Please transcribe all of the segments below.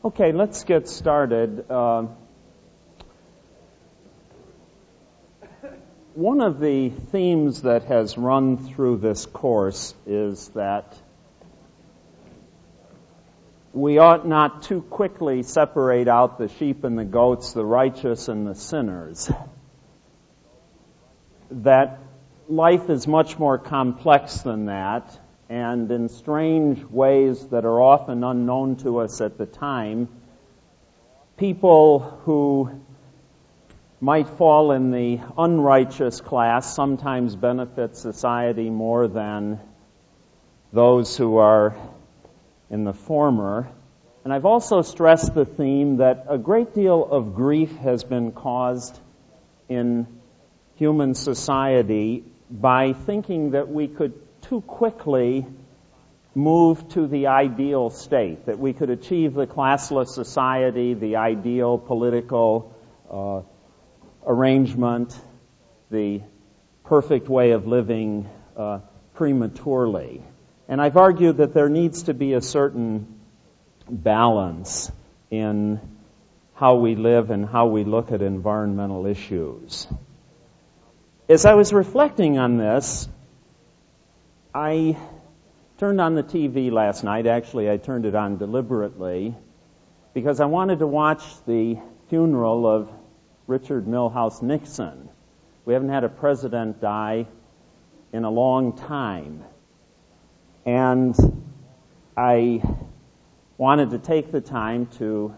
Okay, let's get started. One of the themes that has run through this course is that we ought not too quickly separate out the sheep and the goats, the righteous and the sinners. That life is much more complex than that, and in strange ways that are often unknown to us at the time, people who might fall in the unrighteous class sometimes benefit society more than those who are in the former. And I've also stressed the theme that a great deal of grief has been caused in human society by thinking that we could too quickly move to the ideal state, that we could achieve the classless society, the ideal political arrangement, the perfect way of living prematurely. And I've argued that there needs to be a certain balance in how we live and how we look at environmental issues. As I was reflecting on this, I turned on the TV last night. Actually, I turned it on deliberately because I wanted to watch the funeral of Richard Milhous Nixon. We haven't had a president die in a long time. And I wanted to take the time to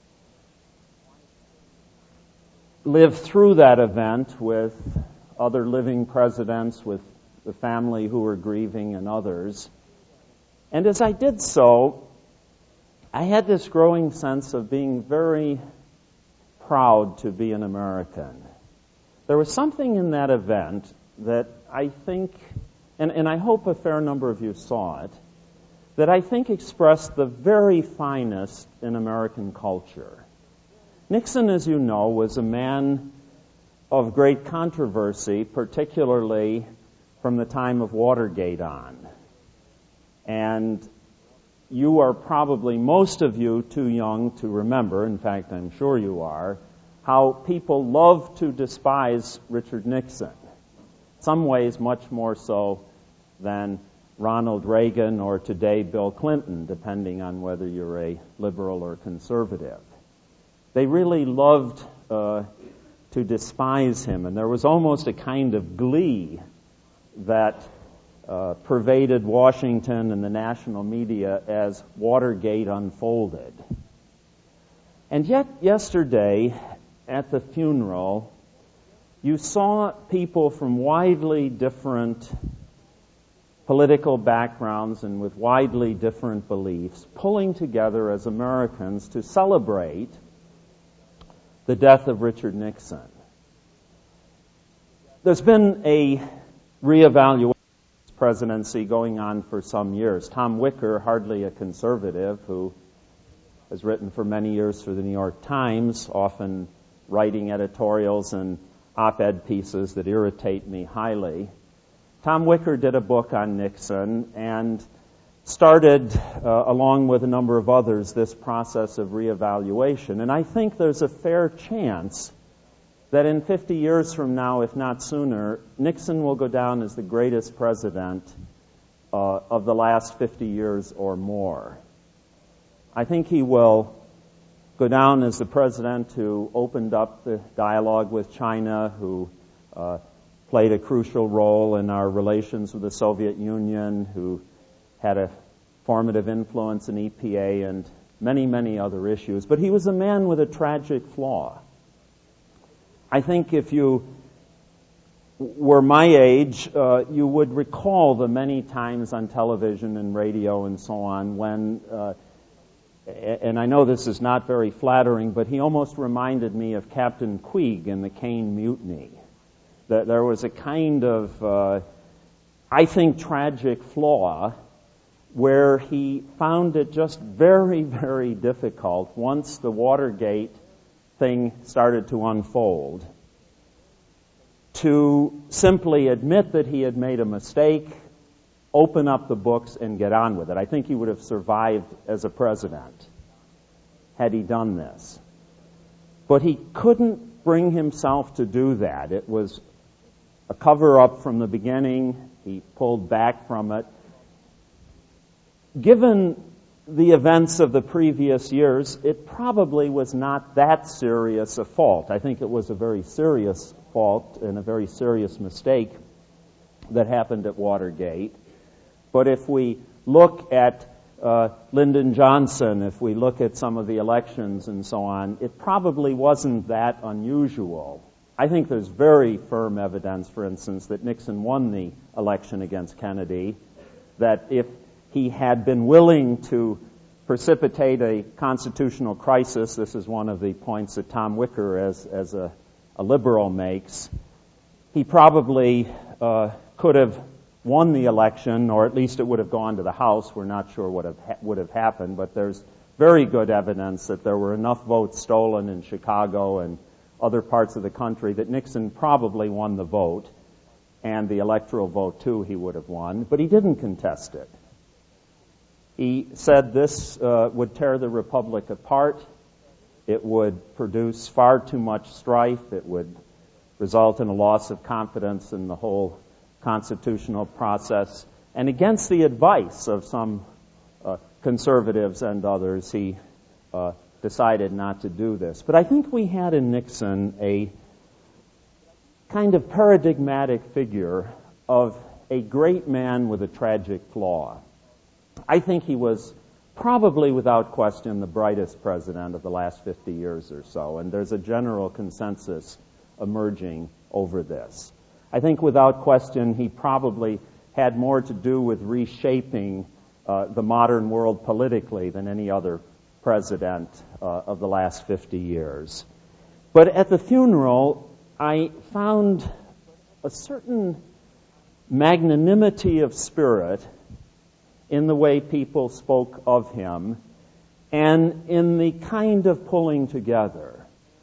live through that event with other living presidents, with the family who were grieving and others. And as I did so, I had this growing sense of being very proud to be an American. There was something in that event that I think, and I hope a fair number of you saw it, that I think expressed the very finest in American culture. Nixon, as you know, was a man of great controversy, particularly from the time of Watergate on. And you are probably, most of you, too young to remember, in fact, I'm sure you are, how people love to despise Richard Nixon. Some ways much more so than Ronald Reagan or today Bill Clinton, depending on whether you're a liberal or conservative. They really loved to despise him, and there was almost a kind of glee that pervaded Washington and the national media as Watergate unfolded. And yet, yesterday, at the funeral, you saw people from widely different political backgrounds and with widely different beliefs pulling together as Americans to celebrate the death of Richard Nixon. There's been a reevaluation of his presidency going on for some years. Tom Wicker, hardly a conservative, who has written for many years for the New York Times, often writing editorials and op-ed pieces that irritate me highly. Tom Wicker did a book on Nixon and started, along with a number of others, this process of reevaluation. And I think there's a fair chance that in 50 years from now, if not sooner, Nixon will go down as the greatest president of the last 50 years or more. I think he will go down as the president who opened up the dialogue with China, who played a crucial role in our relations with the Soviet Union, who had a formative influence in EPA and many, many other issues. But he was a man with a tragic flaw. I think if you were my age, you would recall the many times on television and radio and so on when, and I know this is not very flattering, but he almost reminded me of Captain Queeg in the Caine Mutiny. That there was a kind of, I think, tragic flaw where he found it just very, very difficult once the Watergate thing started to unfold to simply admit that he had made a mistake, open up the books, and get on with it. I think he would have survived as a president. had he done this. But he couldn't bring himself to do that. It was a cover-up from the beginning. He pulled back from it. Given the events of the previous years, it probably was not that serious a fault. I think it was a very serious fault and a very serious mistake that happened at Watergate. But if we look at Lyndon Johnson, if we look at some of the elections and so on, it probably wasn't that unusual. I think there's very firm evidence, for instance, that Nixon won the election against Kennedy, that if he had been willing to precipitate a constitutional crisis, this is one of the points that Tom Wicker, as a liberal, makes, he probably could have won the election, or at least it would have gone to the House. We're not sure what would have happened, but there's very good evidence that there were enough votes stolen in Chicago and other parts of the country that Nixon probably won the vote, and the electoral vote, too, he would have won, but he didn't contest it. He said this would tear the Republic apart. It would produce far too much strife. It would result in a loss of confidence in the whole constitutional process. And against the advice of some conservatives and others, he decided not to do this. But I think we had in Nixon a kind of paradigmatic figure of a great man with a tragic flaw. I think he was probably, without question, the brightest president of the last 50 years or so, and there's a general consensus emerging over this. I think, without question, he probably had more to do with reshaping the modern world politically than any other president of the last 50 years. But at the funeral, I found a certain magnanimity of spirit in the way people spoke of him and in the kind of pulling together.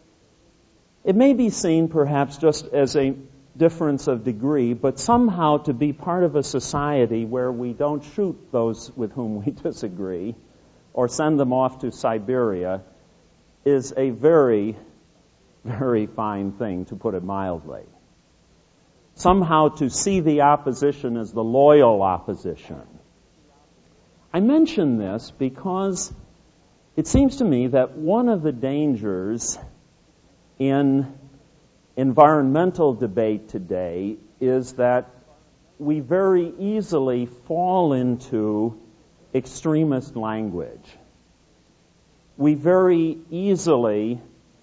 It may be seen perhaps just as a difference of degree, but somehow to be part of a society where we don't shoot those with whom we disagree or send them off to Siberia is a very, very fine thing, to put it mildly. Somehow to see the opposition as the loyal opposition. I mention this because it seems to me that one of the dangers in environmental debate today is that we very easily fall into extremist language. We very easily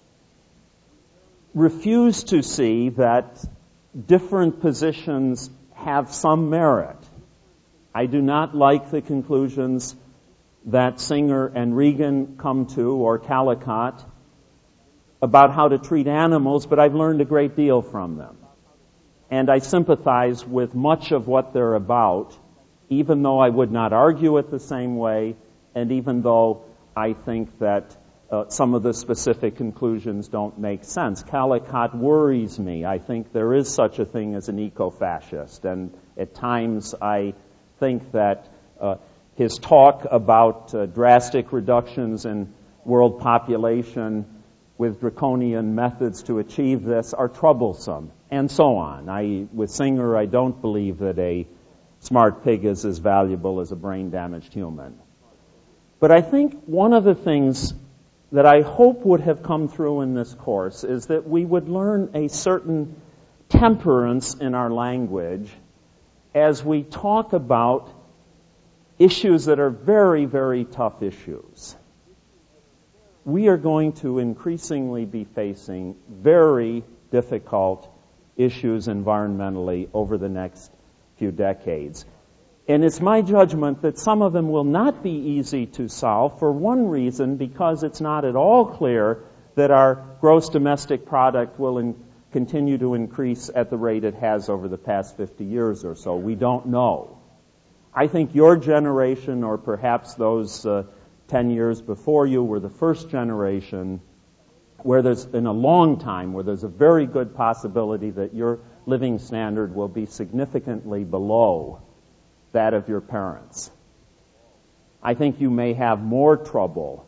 refuse to see that different positions have some merit. I do not like the conclusions that Singer and Regan come to, or Callicott, about how to treat animals, but I've learned a great deal from them. And I sympathize with much of what they're about, even though I would not argue it the same way, and even though I think that some of the specific conclusions don't make sense. Callicott worries me. I think there is such a thing as an eco-fascist, and at times I think that his talk about drastic reductions in world population with draconian methods to achieve this are troublesome, and so on. With Singer, I don't believe that a smart pig is as valuable as a brain-damaged human. But I think one of the things that I hope would have come through in this course is that we would learn a certain temperance in our language as we talk about issues that are very, very tough issues. We are going to increasingly be facing very difficult issues environmentally over the next few decades. And it's my judgment that some of them will not be easy to solve for one reason, because it's not at all clear that our gross domestic product will continue to increase at the rate it has over the past 50 years or so. We don't know. I think your generation, or perhaps those 10 years before you, were the first generation where there's, in a long time, where there's a very good possibility that your living standard will be significantly below that of your parents. I think you may have more trouble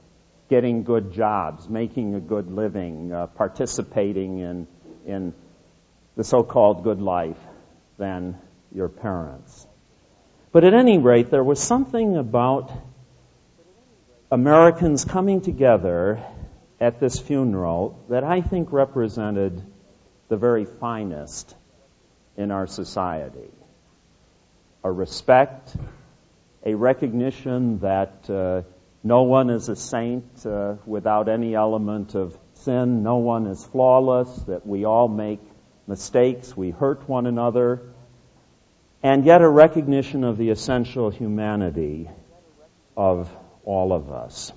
getting good jobs, making a good living, participating in the so-called good life than your parents. But at any rate, there was something about Americans coming together at this funeral that I think represented the very finest in our society. A respect, a recognition that no one is a saint without any element of sin, no one is flawless, that we all make mistakes, we hurt one another, and yet a recognition of the essential humanity of all of us.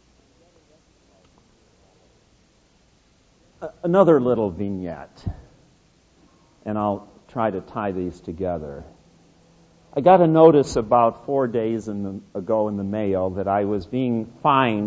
Another little vignette, and I'll try to tie these together. I got a notice about 4 days ago in the mail that I was being fined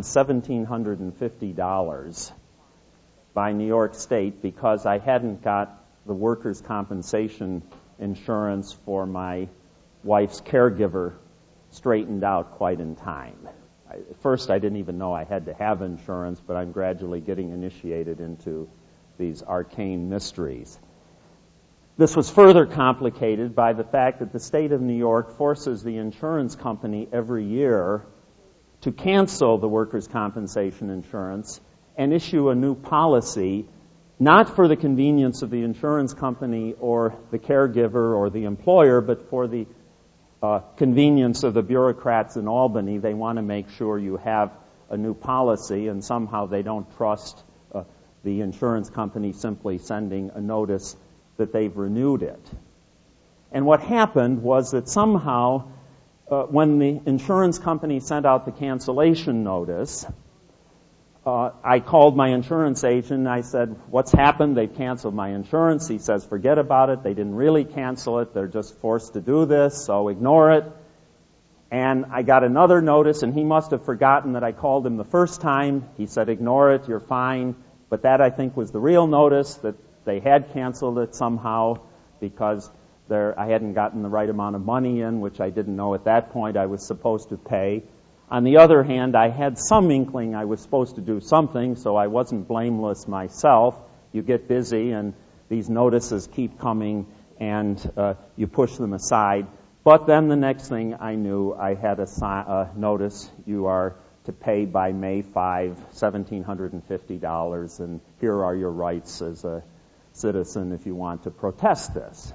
$1,750 by New York State because I hadn't got the workers' compensation insurance for my wife's caregiver straightened out quite in time. At first, I didn't even know I had to have insurance, but I'm gradually getting initiated into these arcane mysteries. This was further complicated by the fact that the state of New York forces the insurance company every year to cancel the workers' compensation insurance and issue a new policy, not for the convenience of the insurance company or the caregiver or the employer, but for the convenience of the bureaucrats in Albany. They want to make sure you have a new policy, and somehow they don't trust the insurance company simply sending a notice that they've renewed it. And what happened was that somehow, when the insurance company sent out the cancellation notice, I called my insurance agent and I said, "What's happened? They've canceled my insurance." He says, "Forget about it. They didn't really cancel it. They're just forced to do this, so ignore it." And I got another notice, and he must have forgotten that I called him the first time. He said, "Ignore it. You're fine." But that, I think, was the real notice, that they had canceled it somehow because I hadn't gotten the right amount of money in, which I didn't know at that point I was supposed to pay. On the other hand, I had some inkling I was supposed to do something, so I wasn't blameless myself. You get busy, and these notices keep coming, and you push them aside. But then the next thing I knew, I had a notice: you are to pay by May 5, $1,750, and here are your rights as a citizen if you want to protest this.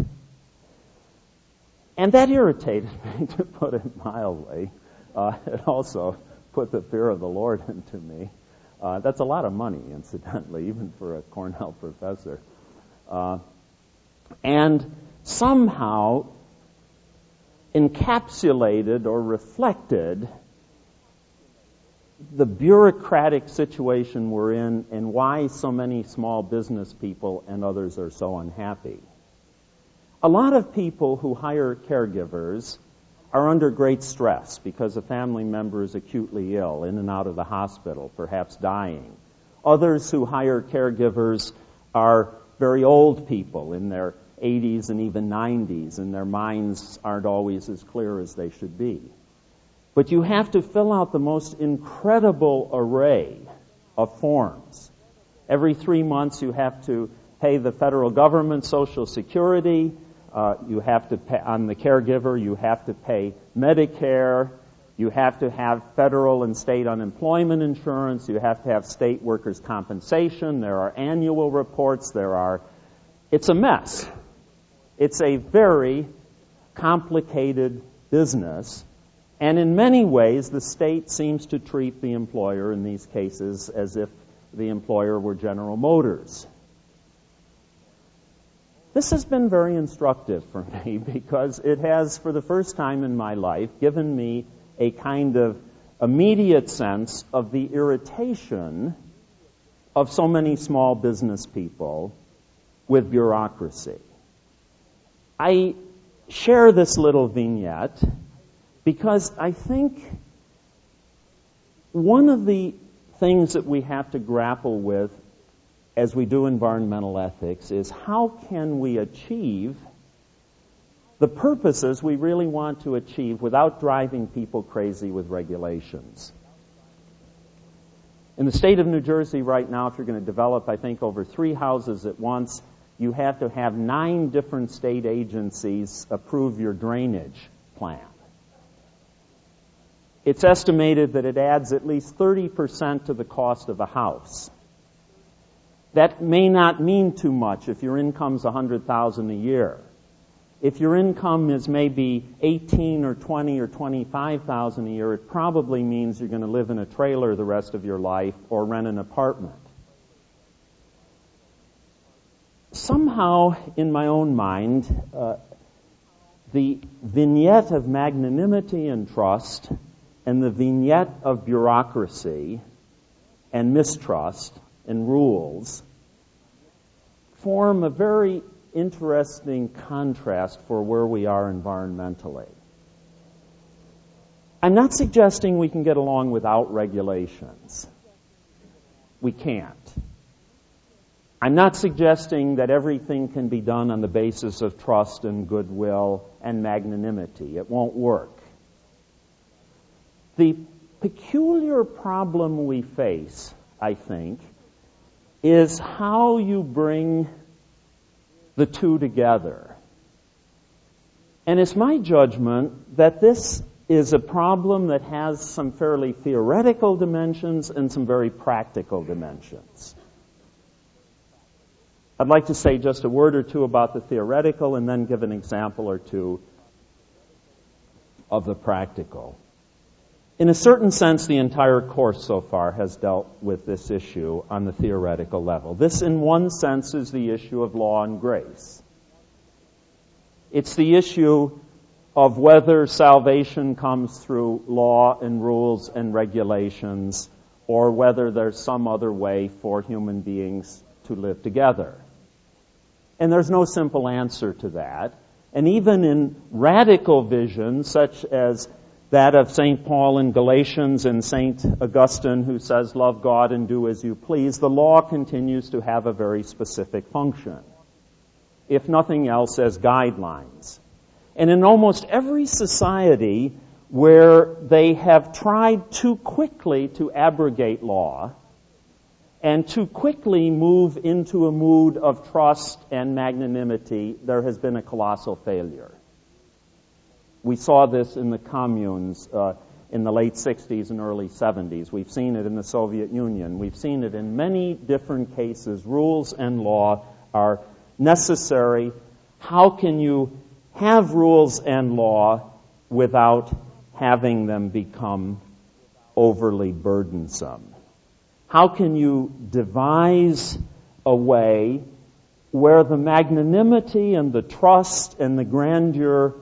And that irritated me, to put it mildly. It also put the fear of the Lord into me. That's a lot of money, incidentally, even for a Cornell professor. And somehow encapsulated or reflected the bureaucratic situation we're in and why so many small business people and others are so unhappy. A lot of people who hire caregivers are under great stress because a family member is acutely ill, in and out of the hospital, perhaps dying. Others who hire caregivers are very old people in their 80s and even 90s, and their minds aren't always as clear as they should be. But you have to fill out the most incredible array of forms. Every 3 months you have to pay the federal government Social Security. You have to pay, on the caregiver, you have to pay Medicare. You have to have federal and state unemployment insurance. You have to have state workers' compensation. There are annual reports. It's a mess. It's a very complicated business. And in many ways, the state seems to treat the employer in these cases as if the employer were General Motors. This has been very instructive for me because it has, for the first time in my life, given me a kind of immediate sense of the irritation of so many small business people with bureaucracy. I share this little vignette because I think one of the things that we have to grapple with as we do environmental ethics is how can we achieve the purposes we really want to achieve without driving people crazy with regulations. In the state of New Jersey right now, if you're going to develop, I think, over 3 houses at once, you have to have 9 different state agencies approve your drainage plan. It's estimated that it adds at least 30% to the cost of a house. That may not mean too much if your income's $100,000 a year. If your income is maybe $18,000 or $20,000 or $25,000 a year, it probably means you're going to live in a trailer the rest of your life or rent an apartment. Somehow, in my own mind, the vignette of magnanimity and trust and the vignette of bureaucracy and mistrust and rules form a very interesting contrast for where we are environmentally. I'm not suggesting we can get along without regulations. We can't. I'm not suggesting that everything can be done on the basis of trust and goodwill and magnanimity. It won't work. The peculiar problem we face, I think, is how you bring the two together. And it's my judgment that this is a problem that has some fairly theoretical dimensions and some very practical dimensions. I'd like to say just a word or two about the theoretical and then give an example or two of the practical. In a certain sense, the entire course so far has dealt with this issue on the theoretical level. This, in one sense, is the issue of law and grace. It's the issue of whether salvation comes through law and rules and regulations or whether there's some other way for human beings to live together. And there's no simple answer to that. And even in radical visions, such as that of St. Paul in Galatians and St. Augustine, who says, love God and do as you please, the law continues to have a very specific function, if nothing else as guidelines. And in almost every society where they have tried too quickly to abrogate law and too quickly move into a mood of trust and magnanimity, there has been a colossal failure. We saw this in the communes in the late 60s and early 70s. We've seen it in the Soviet Union. We've seen it in many different cases. Rules and law are necessary. How can you have rules and law without having them become overly burdensome? How can you devise a way where the magnanimity and the trust and the grandeur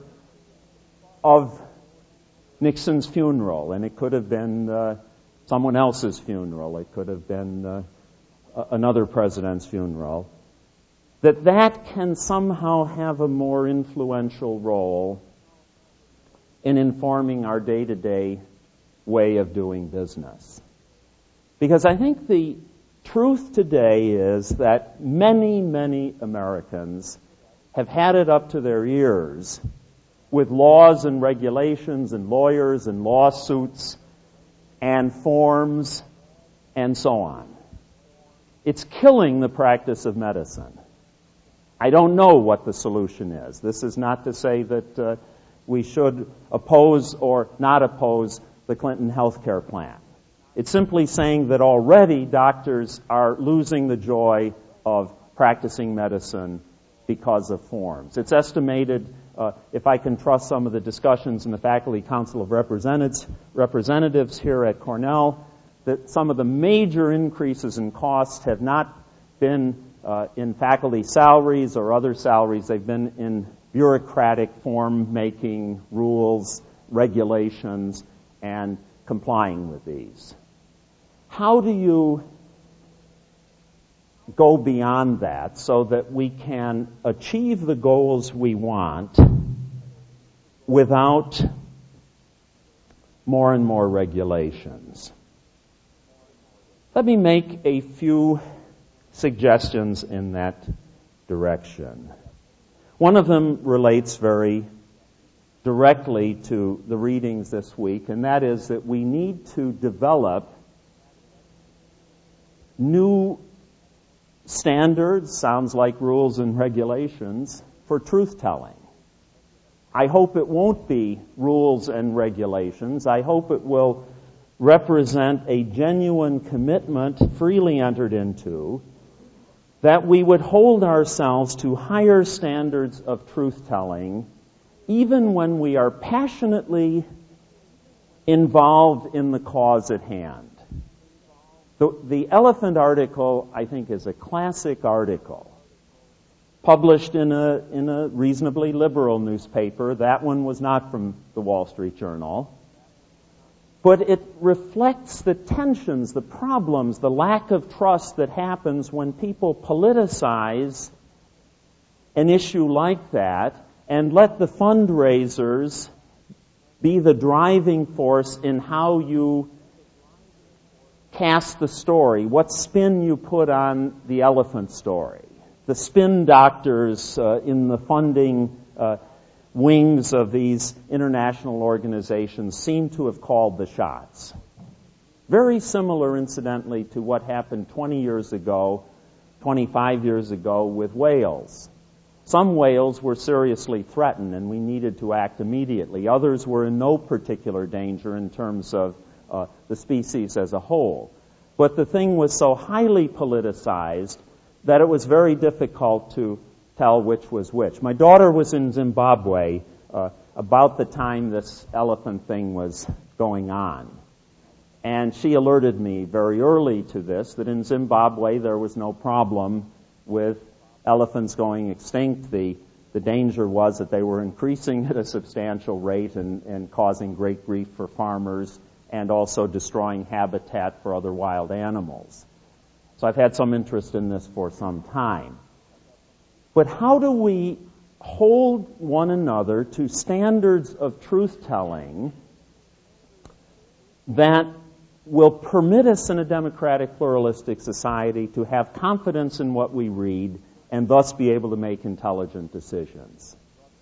of Nixon's funeral, and it could have been someone else's funeral, it could have been another president's funeral, that can somehow have a more influential role in informing our day-to-day way of doing business. Because I think the truth today is that many, many Americans have had it up to their ears with laws and regulations and lawyers and lawsuits and forms and so on. It's killing the practice of medicine. I don't know what the solution is. This is not to say that we should oppose or not oppose the Clinton health care plan. It's simply saying that already doctors are losing the joy of practicing medicine because of forms. It's estimated, if I can trust some of the discussions in the Faculty Council of Representatives here at Cornell, that some of the major increases in costs have not been in faculty salaries or other salaries. They've been in bureaucratic form-making rules, regulations, and complying with these. How do you go beyond that so that we can achieve the goals we want without more and more regulations? Let me make a few suggestions in that direction. One of them relates very directly to the readings this week, and that is that we need to develop new standards, sounds like rules and regulations, for truth-telling. I hope it won't be rules and regulations. I hope it will represent a genuine commitment freely entered into, that we would hold ourselves to higher standards of truth-telling, even when we are passionately involved in the cause at hand. The Elephant article, I think, is a classic article, published in a reasonably liberal newspaper. That one was not from the Wall Street Journal. But it reflects the tensions, the problems, the lack of trust that happens when people politicize an issue like that and let the fundraisers be the driving force in how you cast the story, what spin you put on the elephant story. The spin doctors in the funding wings of these international organizations seem to have called the shots. Very similar, incidentally, to what happened 20 years ago, 25 years ago with whales. Some whales were seriously threatened and we needed to act immediately. Others were in no particular danger in terms of the species as a whole. But the thing was so highly politicized that it was very difficult to tell which was which. My daughter was in Zimbabwe about the time this elephant thing was going on. And she alerted me very early to this, that in Zimbabwe there was no problem with elephants going extinct. The danger was that they were increasing at a substantial rate and causing great grief for farmers and also destroying habitat for other wild animals. So I've had some interest in this for some time. But how do we hold one another to standards of truth-telling that will permit us in a democratic, pluralistic society to have confidence in what we read and thus be able to make intelligent decisions?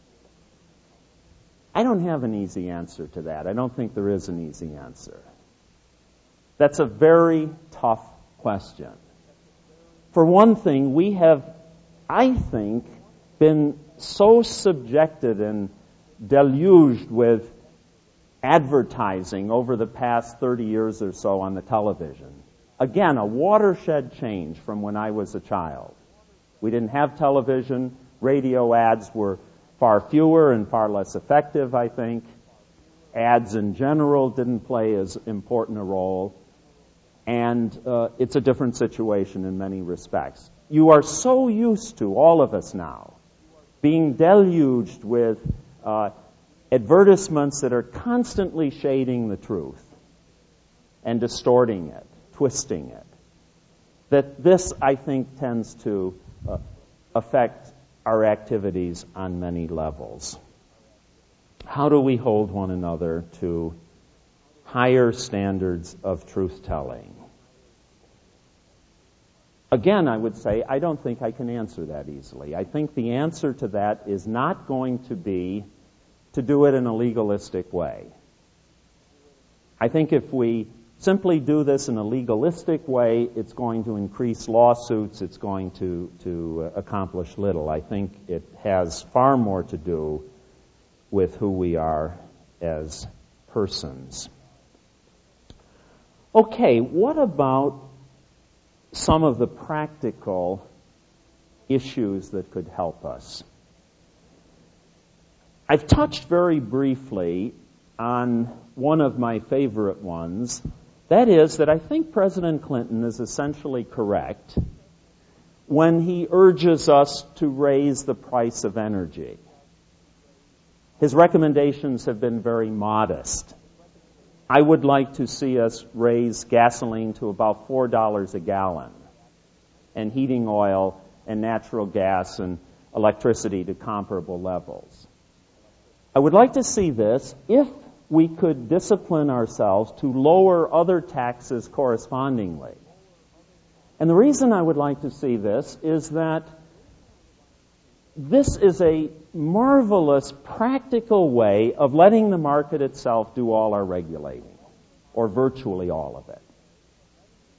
I don't have an easy answer to that. I don't think there is an easy answer. That's a very tough question. For one thing, we have, I think, been so subjected and deluged with advertising over the past 30 years or so on the television. Again, a watershed change from when I was a child. We didn't have television. Radio ads were far fewer and far less effective, I think. Ads in general didn't play as important a role. And it's a different situation in many respects. You are so used to, all of us now, being deluged with advertisements that are constantly shading the truth and distorting it, twisting it, that this, I think, tends to affect our activities on many levels. How do we hold one another to higher standards of truth-telling? Again, I would say I don't think I can answer that easily. I think the answer to that is not going to be to do it in a legalistic way. I think if we simply do this in a legalistic way, it's going to increase lawsuits, it's going to accomplish little. I think it has far more to do with who we are as persons. Okay, what about some of the practical issues that could help us? I've touched very briefly on one of my favorite ones. That is that I think President Clinton is essentially correct when he urges us to raise the price of energy. His recommendations have been very modest. I would like to see us raise gasoline to about $4 a gallon and heating oil and natural gas and electricity to comparable levels. I would like to see this if we could discipline ourselves to lower other taxes correspondingly. And the reason I would like to see this is that this is a marvelous practical way of letting the market itself do all our regulating, or virtually all of it.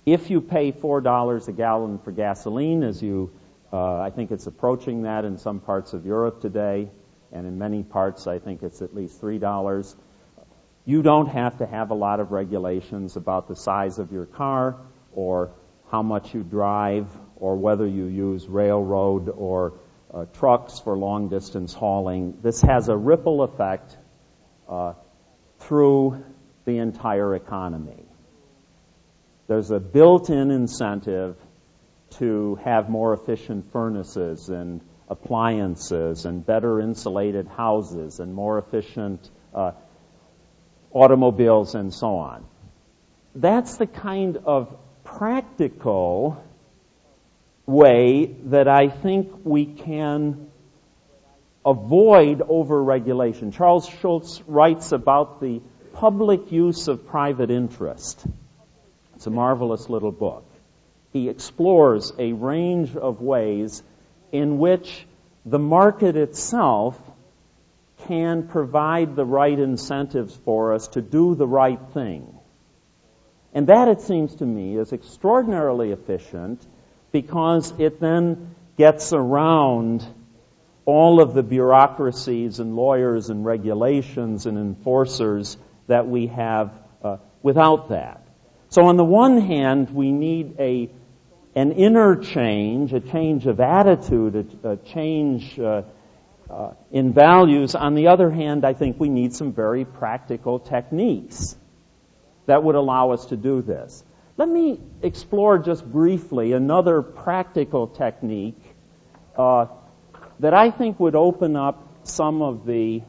If you pay $4 a gallon for gasoline, I think it's approaching that in some parts of Europe today, and in many parts I think it's at least $3. You don't have to have a lot of regulations about the size of your car or how much you drive or whether you use railroad or trucks for long-distance hauling. This has a ripple effect through the entire economy. There's a built-in incentive to have more efficient furnaces and appliances and better insulated houses and more efficient automobiles and so on. That's the kind of practical way that I think we can avoid over-regulation. Charles Schulz writes about the public use of private interest. It's a marvelous little book. He explores a range of ways in which the market itself can provide the right incentives for us to do the right thing. And that, it seems to me, is extraordinarily efficient because it then gets around all of the bureaucracies and lawyers and regulations and enforcers that we have without that. So on the one hand, we need an inner change, a change of attitude, a change in values. On the other hand, I think we need some very practical techniques that would allow us to do this. Let me explore just briefly another practical technique that I think would open up some of the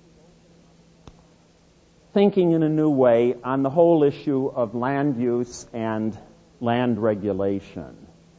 thinking in a new way on the whole issue of land use and land regulation.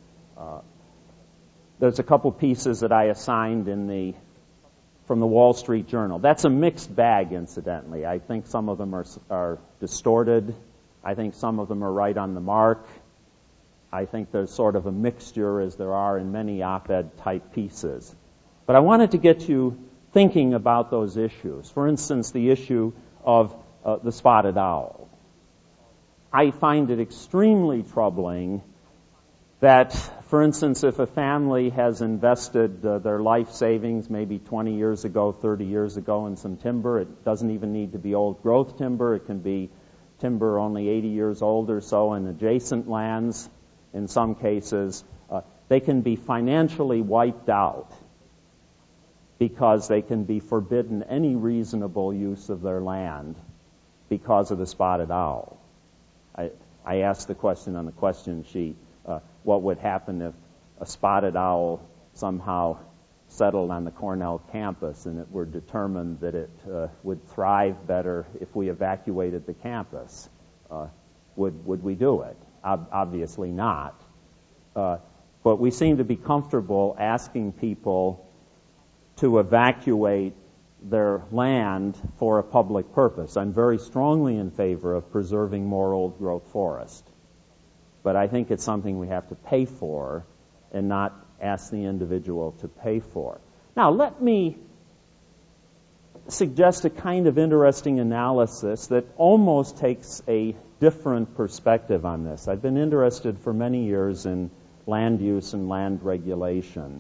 There's a couple pieces that I assigned from the Wall Street Journal. That's a mixed bag, incidentally. I think some of them are distorted. I think some of them are right on the mark. I think there's sort of a mixture, as there are in many op-ed type pieces. But I wanted to get you thinking about those issues. For instance, the issue of the spotted owl. I find it extremely troubling that, for instance, if a family has invested their life savings maybe 20 years ago, 30 years ago in some timber, it doesn't even need to be old growth timber. It can be timber only 80 years old or so in adjacent lands. In some cases, they can be financially wiped out because they can be forbidden any reasonable use of their land because of the spotted owl. I asked the question on the question sheet, what would happen if a spotted owl somehow settled on the Cornell campus and it were determined that it would thrive better if we evacuated the campus? Would we do it? Obviously not. But we seem to be comfortable asking people to evacuate their land for a public purpose. I'm very strongly in favor of preserving more old-growth forest. But I think it's something we have to pay for and not ask the individual to pay for. Now, let me suggest a kind of interesting analysis that almost takes a different perspective on this. I've been interested for many years in land use and land regulation.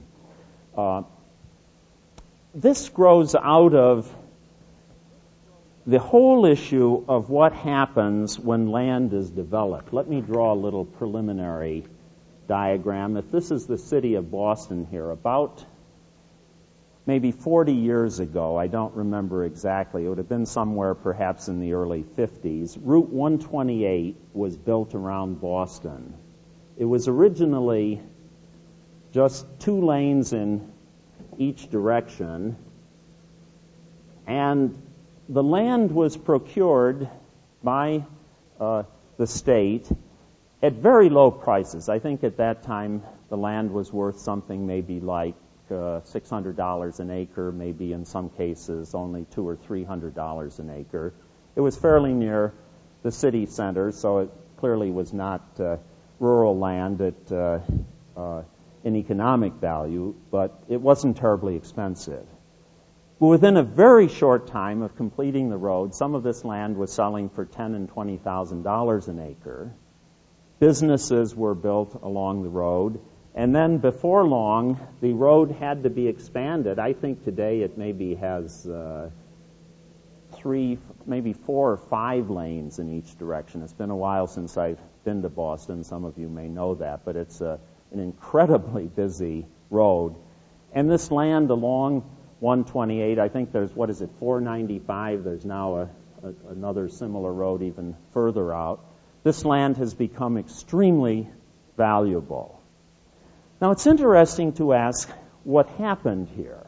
This grows out of the whole issue of what happens when land is developed. Let me draw a little preliminary diagram. If this is the city of Boston here, about maybe 40 years ago, I don't remember exactly, it would have been somewhere perhaps in the early 50s, Route 128 was built around Boston. It was originally just 2 lanes in each direction, and the land was procured by the state at very low prices. I think at that time the land was worth something maybe like $600 an acre, maybe in some cases only $200 or $300 an acre. It was fairly near the city center, so it clearly was not rural land at in economic value, but it wasn't terribly expensive. But within a very short time of completing the road, some of this land was selling for $10,000 and $20,000 an acre. businesses were built along the road. And then before long, the road had to be expanded. I think today it maybe has 3, maybe 4 or 5 lanes in each direction. It's been a while since I've been to Boston. Some of you may know that, but it's an incredibly busy road. And this land along 128, I think there's, 495? There's now another similar road even further out. This land has become extremely valuable. Now, it's interesting to ask what happened here.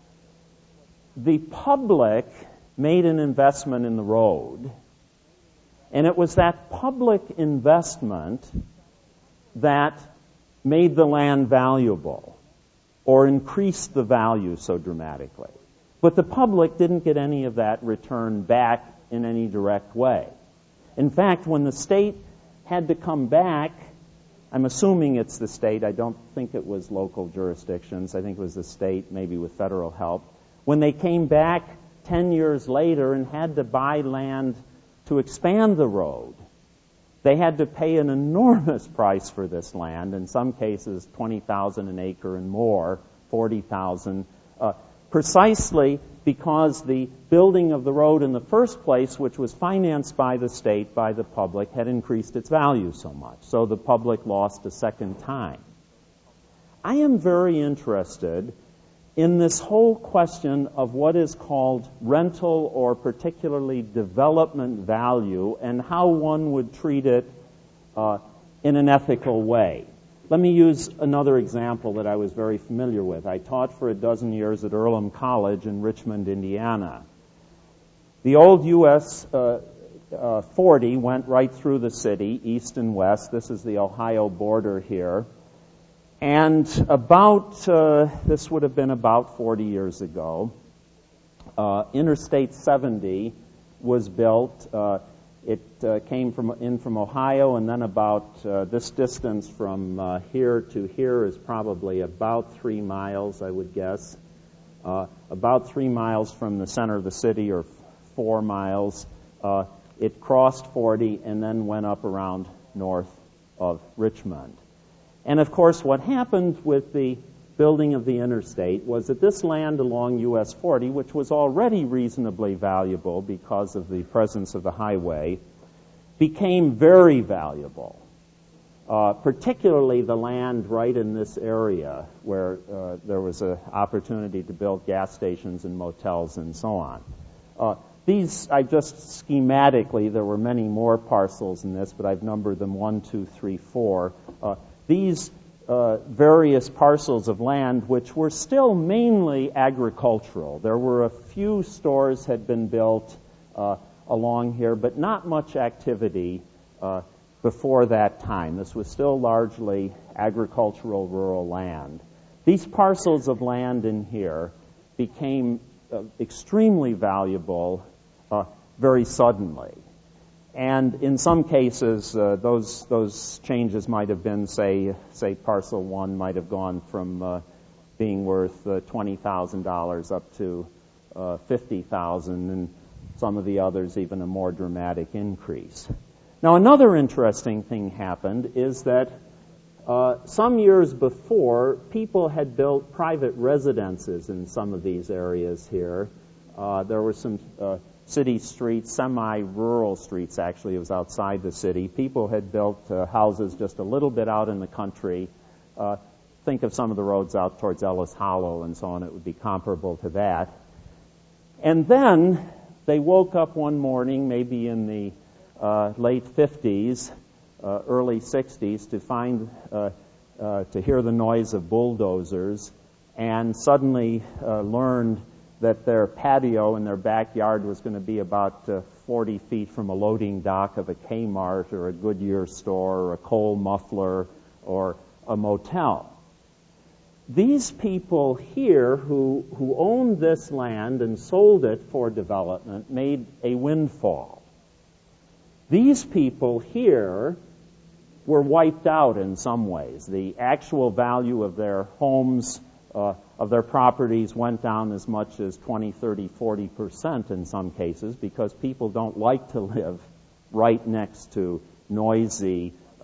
The public made an investment in the road, and it was that public investment that made the land valuable or increased the value so dramatically. But the public didn't get any of that return back in any direct way. In fact, when the state had to come back, I'm assuming it's the state. I don't think it was local jurisdictions. I think it was the state, maybe with federal help. When they came back 10 years later and had to buy land to expand the road, they had to pay an enormous price for this land, in some cases $20,000 an acre and more, $40,000, precisely because the building of the road in the first place, which was financed by the state, by the public, had increased its value so much. So the public lost a second time. I am very interested in this whole question of what is called rental or particularly development value and how one would treat it in an ethical way. Let me use another example that I was very familiar with. I taught for a dozen years at Earlham College in Richmond, Indiana. The old U.S. 40 went right through the city, east and west. This is the Ohio border here. And this would have been about 40 years ago, Interstate 70 was built. It came from Ohio, and then about this distance from here to here is probably about 3 miles, I would guess. About 3 miles from the center of the city, or 4 miles. It crossed 40 and then went up around north of Richmond. And of course, what happened with the building of the interstate was that this land along US 40, which was already reasonably valuable because of the presence of the highway, became very valuable, particularly the land right in this area where there was an opportunity to build gas stations and motels and so on. These, I just schematically, there were many more parcels in this, but I've numbered them 1, 2, 3, 4. These various parcels of land, which were still mainly agricultural. There were a few stores had been built along here, but not much activity before that time. This was still largely agricultural rural land. These parcels of land in here became extremely valuable very suddenly. And in some cases, those changes might have been, say parcel 1 might have gone from being worth $20,000 up to $50,000, and some of the others even a more dramatic increase. Now, another interesting thing happened is that some years before, people had built private residences in some of these areas here. There were some city streets, semi-rural streets, actually. It was outside the city. People had built houses just a little bit out in the country. Think of some of the roads out towards Ellis Hollow and so on. It would be comparable to that. And then they woke up one morning, maybe in the late 50s, early 60s, to hear the noise of bulldozers, and suddenly learned that their patio in their backyard was going to be about 40 feet from a loading dock of a Kmart or a Goodyear store or a coal muffler or a motel. These people here who owned this land and sold it for development made a windfall. These people here were wiped out in some ways. The actual value of their homes, of their properties, went down as much as 20, 30, 40% in some cases, because people don't like to live right next to noisy,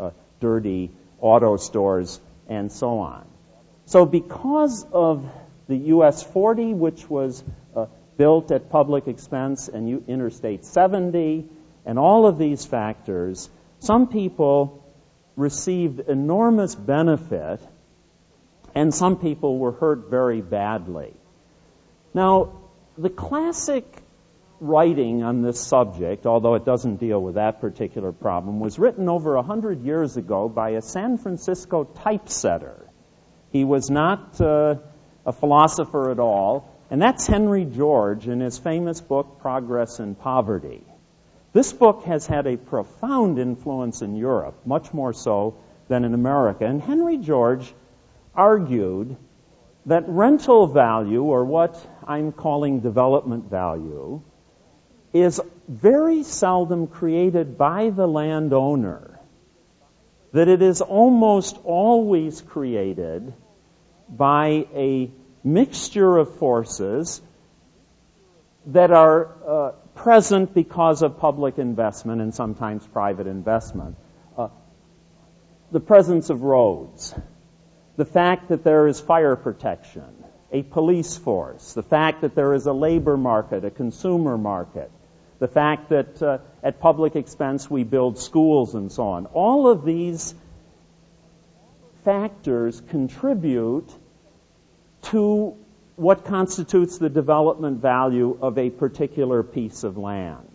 dirty auto stores, and so on. So because of the US 40, which was built at public expense, and Interstate 70, and all of these factors, some people received enormous benefit, and some people were hurt very badly. Now, the classic writing on this subject, although it doesn't deal with that particular problem, was written over 100 years ago by a San Francisco typesetter. He was not a philosopher at all, and that's Henry George in his famous book, Progress and Poverty. This book has had a profound influence in Europe, much more so than in America. And Henry George argued that rental value, or what I'm calling development value, is very seldom created by the landowner, that it is almost always created by a mixture of forces that are present because of public investment and sometimes private investment. The presence of roads, the fact that there is fire protection, a police force, the fact that there is a labor market, a consumer market, the fact that at public expense we build schools and so on. All of these factors contribute to what constitutes the development value of a particular piece of land.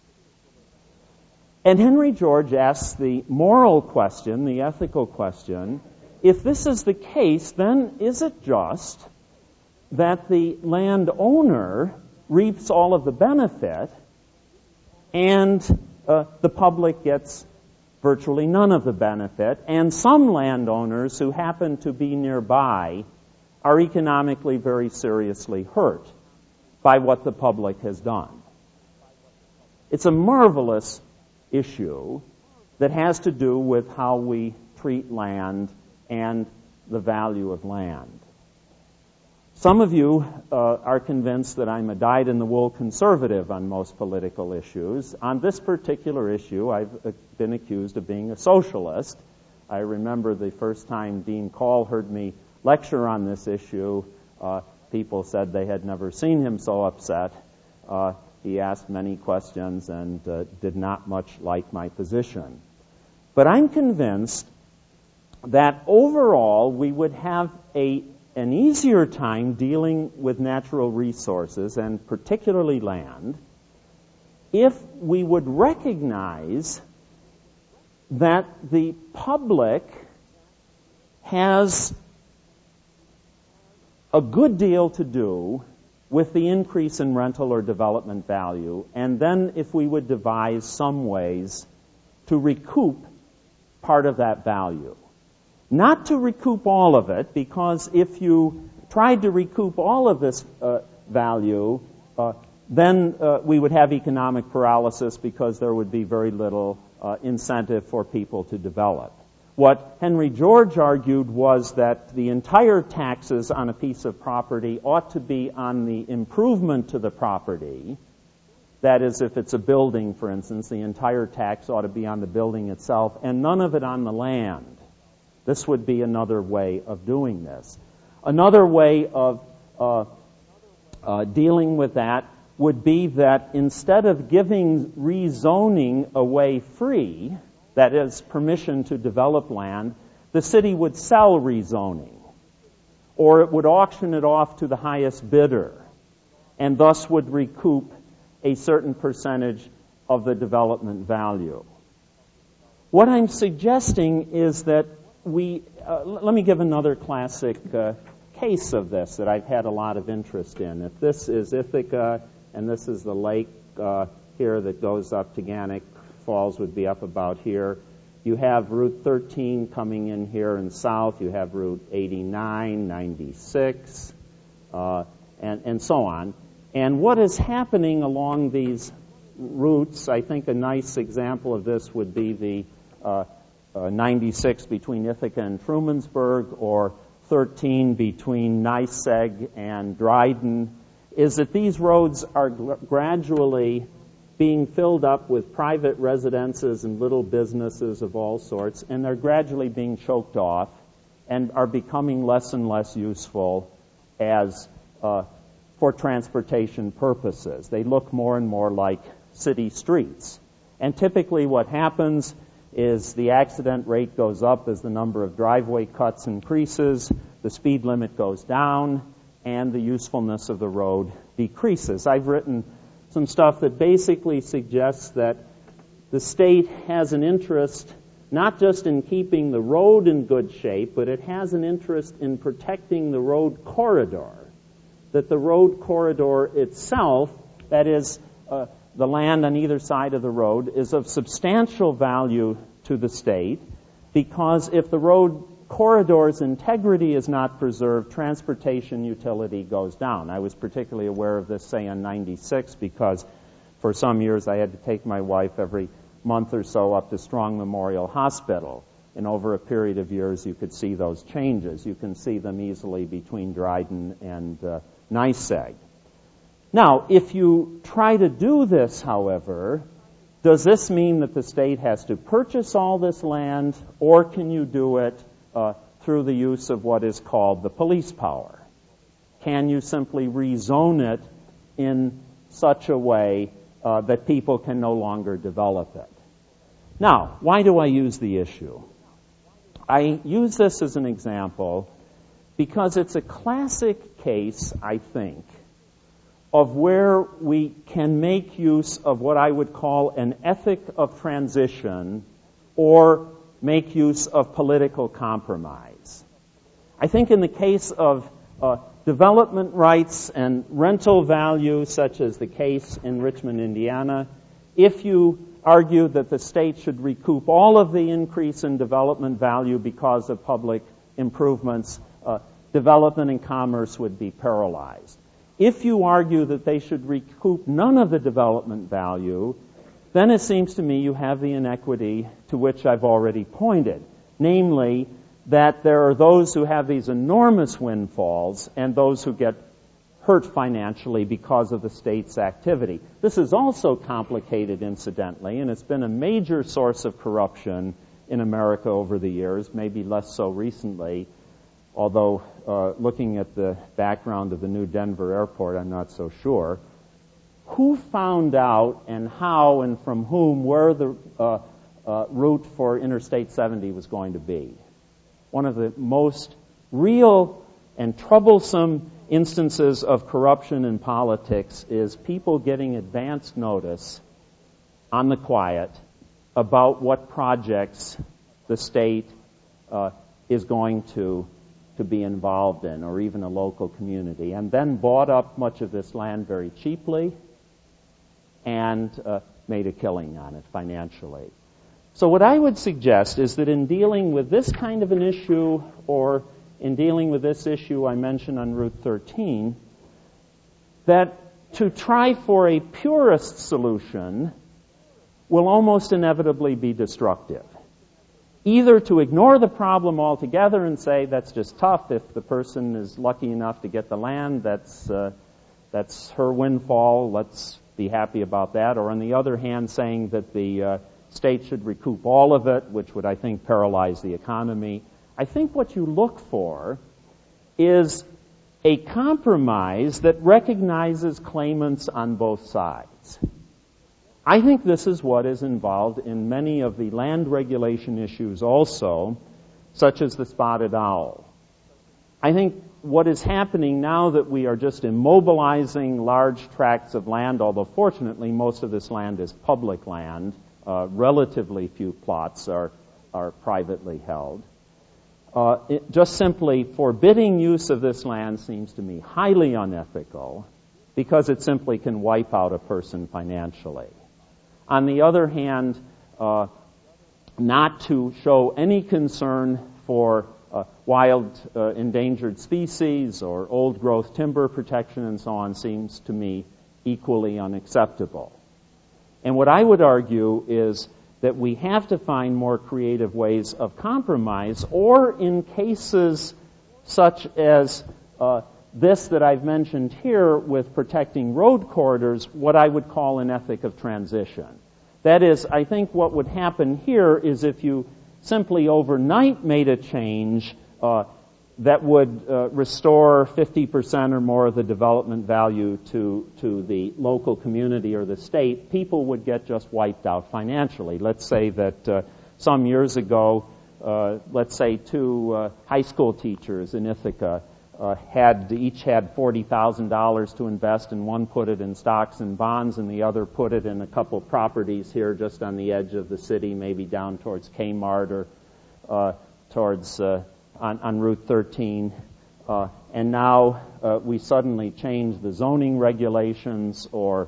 And Henry George asks the moral question, the ethical question, if this is the case, then is it just that the landowner reaps all of the benefit and the public gets virtually none of the benefit, and some landowners who happen to be nearby are economically very seriously hurt by what the public has done? It's a marvelous issue that has to do with how we treat land and the value of land. Some of you are convinced that I'm a dyed-in-the-wool conservative on most political issues. On this particular issue, I've been accused of being a socialist. I remember the first time Dean Call heard me lecture on this issue, people said they had never seen him so upset. He asked many questions and did not much like my position. But I'm convinced that overall we would have an easier time dealing with natural resources, and particularly land, if we would recognize that the public has a good deal to do with the increase in rental or development value, and then if we would devise some ways to recoup part of that value. Not to recoup all of it, because if you tried to recoup all of this value, then we would have economic paralysis because there would be very little incentive for people to develop. What Henry George argued was that the entire taxes on a piece of property ought to be on the improvement to the property. That is, if it's a building, for instance, the entire tax ought to be on the building itself, and none of it on the land. This would be another way of doing this. Another way of dealing with that would be that instead of giving rezoning away free, that is, permission to develop land, the city would sell rezoning, or it would auction it off to the highest bidder, and thus would recoup a certain percentage of the development value. What I'm suggesting is that let me give another classic case of this that I've had a lot of interest in. If this is Ithaca, and this is the lake here that goes up to Gannick Falls, would be up about here. You have Route 13 coming in here in south. You have Route 89, 96, and so on. And what is happening along these routes, I think a nice example of this would be the 96 between Ithaca and Trumansburg, or 13 between Niseg and Dryden, is that these roads are gradually being filled up with private residences and little businesses of all sorts, and they're gradually being choked off and are becoming less and less useful as for transportation purposes. They look more and more like city streets. And typically what happens is the accident rate goes up as the number of driveway cuts increases, the speed limit goes down, and the usefulness of the road decreases. I've written some stuff that basically suggests that the state has an interest not just in keeping the road in good shape, but it has an interest in protecting the road corridor. That the road corridor itself, that is, the land on either side of the road, is of substantial value to the state, because if the road corridor's integrity is not preserved, transportation utility goes down. I was particularly aware of this, say, on 96, because for some years I had to take my wife every month or so up to Strong Memorial Hospital. And over a period of years, you could see those changes. You can see them easily between Dryden and NYSEG. Now, if you try to do this, however, does this mean that the state has to purchase all this land, or can you do it through the use of what is called the police power? Can you simply rezone it in such a way that people can no longer develop it? Now, why do I use the issue? I use this as an example because it's a classic case, I think, of where we can make use of what I would call an ethic of transition or make use of political compromise. I think in the case of development rights and rental value, such as the case in Richmond, Indiana, if you argue that the state should recoup all of the increase in development value because of public improvements, development and commerce would be paralyzed. If you argue that they should recoup none of the development value, then it seems to me you have the inequity to which I've already pointed, namely that there are those who have these enormous windfalls and those who get hurt financially because of the state's activity. This is also complicated, incidentally, and it's been a major source of corruption in America over the years, maybe less so recently, although looking at the background of the new Denver airport, I'm not so sure. Who found out and how and from whom where the route for Interstate 70 was going to be? One of the most real and troublesome instances of corruption in politics is people getting advance notice on the quiet about what projects the state is going to be involved in, or even a local community, and then bought up much of this land very cheaply and made a killing on it financially. So what I would suggest is that in dealing with this kind of an issue, or in dealing with this issue I mentioned on Route 13, that to try for a purist solution will almost inevitably be destructive. Either to ignore the problem altogether and say that's just tough, if the person is lucky enough to get the land, that's her windfall, let's be happy about that. Or on the other hand, saying that the state should recoup all of it, which would, I think, paralyze the economy. I think what you look for is a compromise that recognizes claimants on both sides. I think this is what is involved in many of the land regulation issues also, such as the spotted owl. I think what is happening now that we are just immobilizing large tracts of land, although fortunately most of this land is public land, relatively few plots are privately held. Just simply forbidding use of this land seems to me highly unethical because it simply can wipe out a person financially. On the other hand, not to show any concern for wild endangered species or old-growth timber protection and so on seems to me equally unacceptable. And what I would argue is that we have to find more creative ways of compromise, or in cases such as this that I've mentioned here with protecting road corridors, what I would call an ethic of transition. That is, I think what would happen here is if you simply overnight made a change that would restore 50% or more of the development value to the local community or the state, people would get just wiped out financially. Let's say that some years ago, let's say two high school teachers in Ithaca each had $40,000 to invest, and one put it in stocks and bonds, and the other put it in a couple properties here just on the edge of the city, maybe down towards Kmart or towards on Route 13. And now we suddenly change the zoning regulations or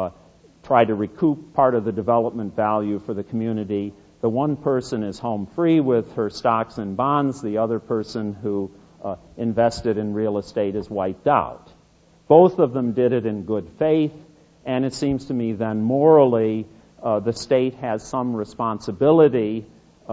try to recoup part of the development value for the community. The one person is home free with her stocks and bonds. The other person who invested in real estate is wiped out. Both of them did it in good faith, and it seems to me then morally the state has some responsibility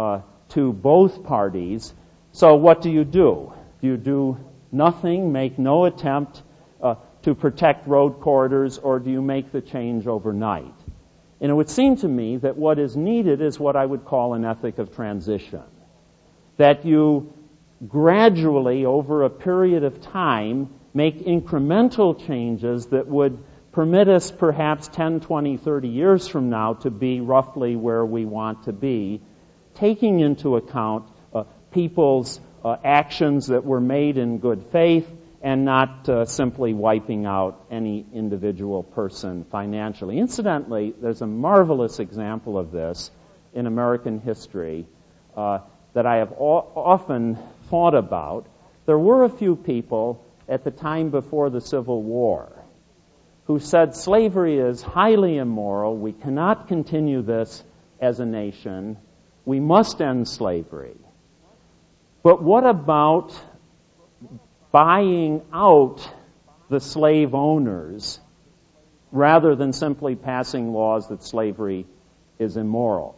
to both parties. So what do? Do you do nothing, make no attempt to protect road corridors, or do you make the change overnight? And it would seem to me that what is needed is what I would call an ethic of transition. That you gradually, over a period of time, make incremental changes that would permit us perhaps 10, 20, 30 years from now to be roughly where we want to be, taking into account people's actions that were made in good faith and not simply wiping out any individual person financially. Incidentally, there's a marvelous example of this in American history that I have often thought about. There were a few people at the time before the Civil War who said slavery is highly immoral, we cannot continue this as a nation, we must end slavery. But what about buying out the slave owners rather than simply passing laws that slavery is immoral?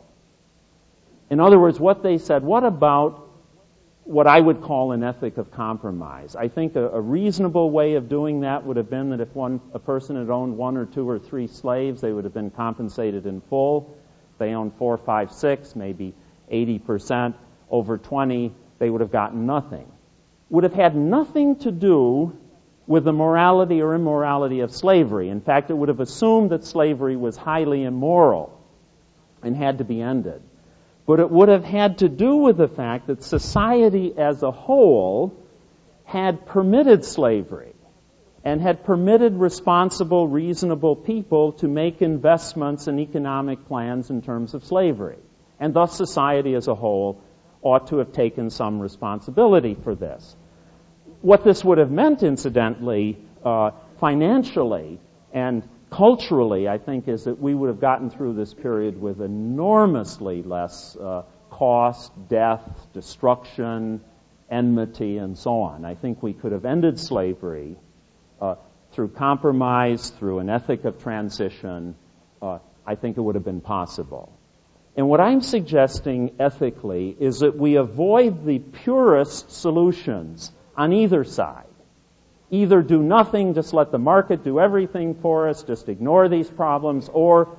In other words, what they said, what about what I would call an ethic of compromise? I think a reasonable way of doing that would have been that if a person had owned 1 or 2 or 3 slaves, they would have been compensated in full. If they owned 4, 5, 6, maybe 80%. Over 20, they would have gotten nothing. Would have had nothing to do with the morality or immorality of slavery. In fact, it would have assumed that slavery was highly immoral and had to be ended. But it would have had to do with the fact that society as a whole had permitted slavery and had permitted responsible, reasonable people to make investments and economic plans in terms of slavery. And thus society as a whole ought to have taken some responsibility for this. What this would have meant, incidentally, financially and culturally, I think, is that we would have gotten through this period with enormously less cost, death, destruction, enmity, and so on. I think we could have ended slavery through compromise, through an ethic of transition. I think it would have been possible. And what I'm suggesting ethically is that we avoid the purest solutions on either side. Either do nothing, just let the market do everything for us, just ignore these problems, or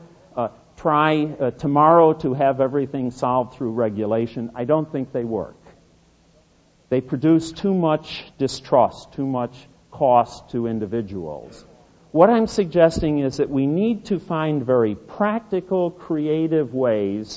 try tomorrow to have everything solved through regulation. I don't think they work. They produce too much distrust, too much cost to individuals. What I'm suggesting is that we need to find very practical, creative ways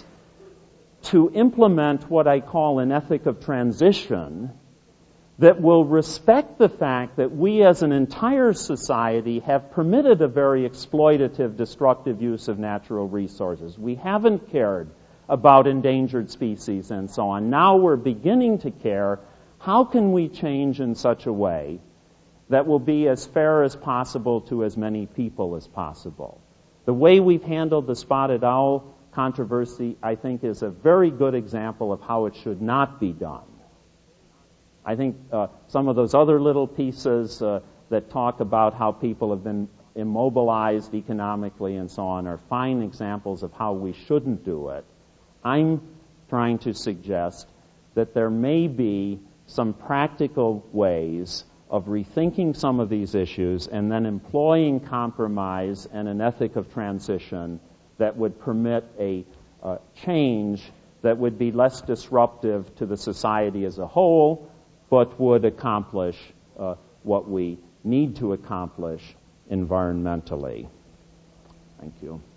to implement what I call an ethic of transition that will respect the fact that we as an entire society have permitted a very exploitative, destructive use of natural resources. We haven't cared about endangered species and so on. Now we're beginning to care. How can we change in such a way that will be as fair as possible to as many people as possible? The way we've handled the spotted owl controversy, I think, is a very good example of how it should not be done. I think some of those other little pieces that talk about how people have been immobilized economically and so on are fine examples of how we shouldn't do it. I'm trying to suggest that there may be some practical ways of rethinking some of these issues and then employing compromise and an ethic of transition that would permit a change that would be less disruptive to the society as a whole, but would accomplish what we need to accomplish environmentally. Thank you.